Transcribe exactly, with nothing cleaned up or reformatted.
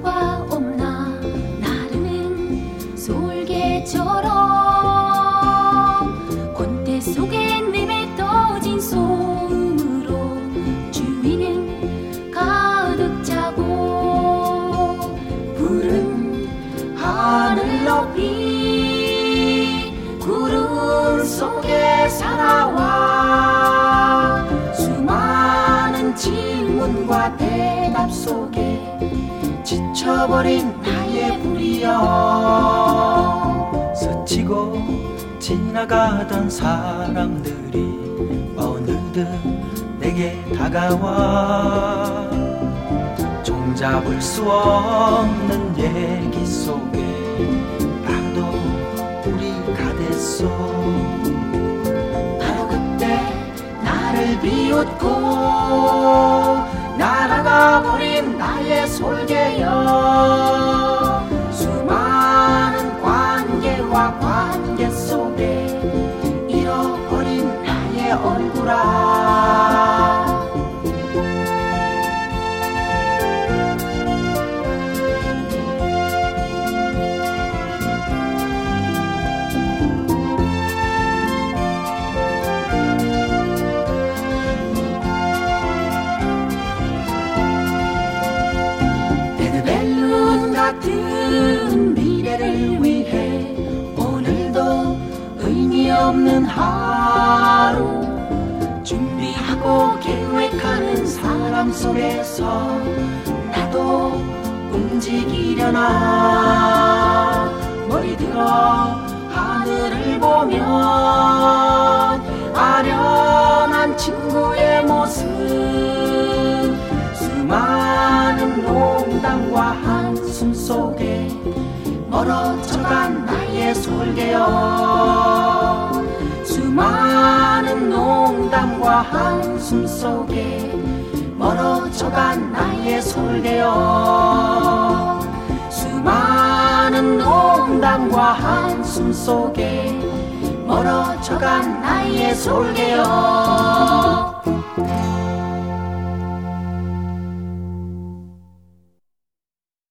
수가 없나 나르는 솔개처럼 권태 속에 내뱉어진 소음으로 주위는 가득 차고 푸른 하늘 높이 구름 속에 살아와 수많은 질문과 대답 속에 지쳐버린 나의 불이여 스치고 지나가던 사람들이 어느덧 내게 다가와 종잡을 수 없는 얘기 속에 나도 우리가 됐어. 바로 그때 나를 비웃고 날아가버린 나의 솔개여 수많은 관계와 관계 속에 잃어버린 나의 얼굴아. 같은 미래를 위해 오늘도 의미 없는 하루 준비하고 계획하는 사람 속에서 나도 움직이려나. 머리 들어 하늘을 보면 아련한 친구의 모습 수많은 농담과 한숨 속에 멀어져간 나의 솔개여 수많은 농담과 한숨 속에 멀어져간 나의 솔개여 수많은 농담과 한숨 속에 멀어져간 나의 솔개여.